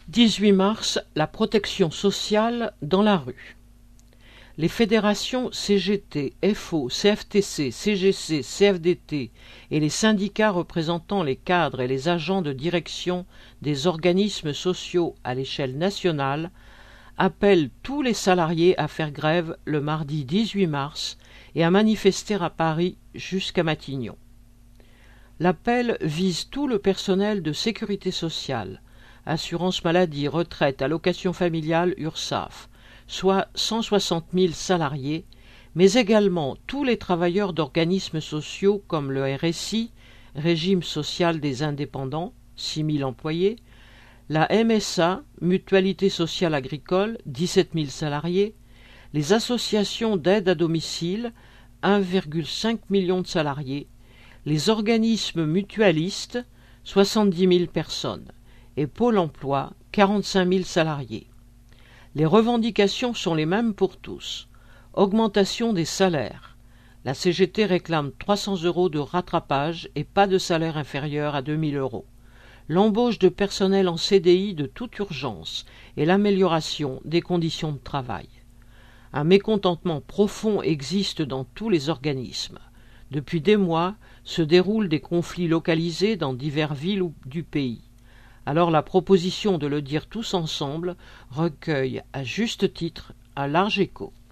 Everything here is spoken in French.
18 mars, la protection sociale dans la rue. Les fédérations CGT, FO, CFTC, CGC, CFDT et les syndicats représentant les cadres et les agents de direction des organismes sociaux à l'échelle nationale appellent tous les salariés à faire grève le mardi 18 mars et à manifester à Paris jusqu'à Matignon. L'appel vise tout le personnel de sécurité sociale, assurance maladie, retraite, allocation familiale, URSSAF, soit 160 000 salariés, mais également tous les travailleurs d'organismes sociaux comme le RSI, Régime social des indépendants, 6 000 employés, la MSA, Mutualité sociale agricole, 17 000 salariés, les associations d'aide à domicile, 1,5 million de salariés, les organismes mutualistes, 70 000 personnes, et Pôle emploi, 45 000 salariés. Les revendications sont les mêmes pour tous. Augmentation des salaires. La CGT réclame 300 € de rattrapage et pas de salaire inférieur à 2 000 €. L'embauche de personnel en CDI de toute urgence et l'amélioration des conditions de travail. Un mécontentement profond existe dans tous les organismes. Depuis des mois se déroulent des conflits localisés dans diverses villes du pays. Alors la proposition de le dire tous ensemble recueille à juste titre un large écho.